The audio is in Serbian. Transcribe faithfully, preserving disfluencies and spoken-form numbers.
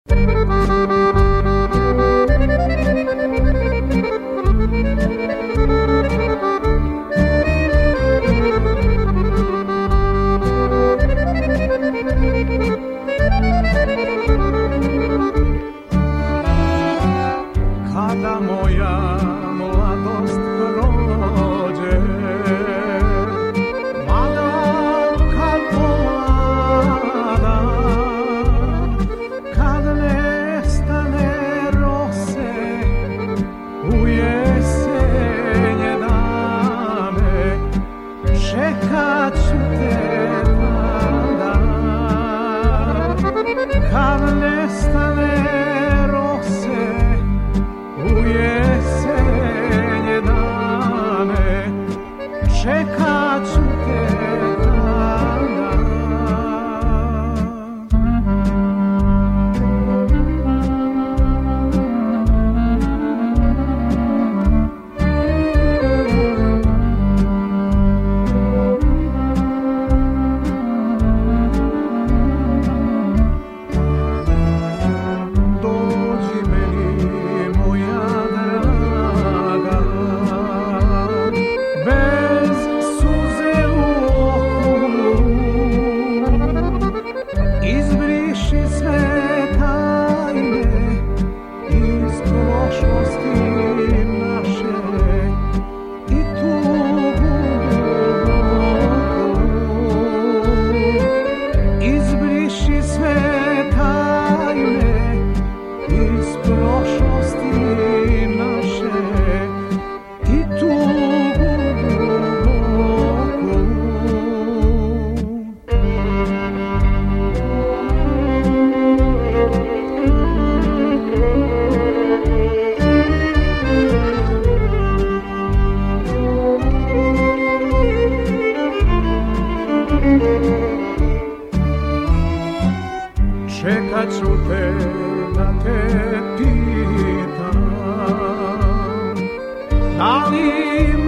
Kada moja mladost prođe, mada kad polada, kad nestane rose u jesenje dane, čekat ću te tada. Kad nestane rose u jesenje dane, čekat ću te tada. Dođi meni, moja draga, bez suze u oku, izbriši sve tajne iz prošlosti naše i tugu duboku. Izbriši sve tajne iz prošlosti naše i tugu duboku. Čekat ću te da te pitam, da li